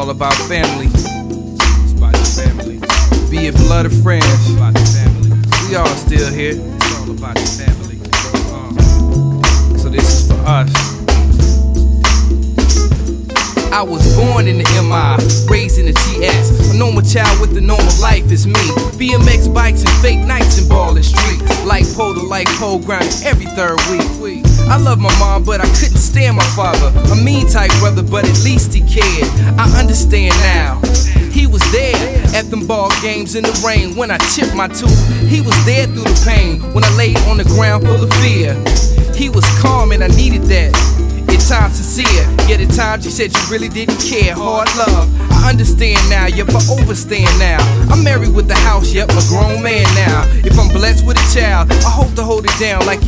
all about family. It's about your family. Be it blood or friends. It's about your family. We all still here. It's all about your family. So this is for us. I was born in the MI, raised in the TS. A normal child with a normal life is me. BMX bikes and fake nights in ballin' streets. Like pole to like pole, grinding every third week. I love my mom, but I couldn't stand my father. A mean type brother, but at least he cared. I understand now. He was there at them ball games in the rain when I chipped my tooth. He was there through the pain when I laid on the ground full of fear. He was calm and I needed that. At times sincere, yet at times you said you really didn't care. Hard love, I understand now, yep, I overstand now. I'm married with a house, yep, a grown man now. If I'm blessed with a child, I hope to hold it down like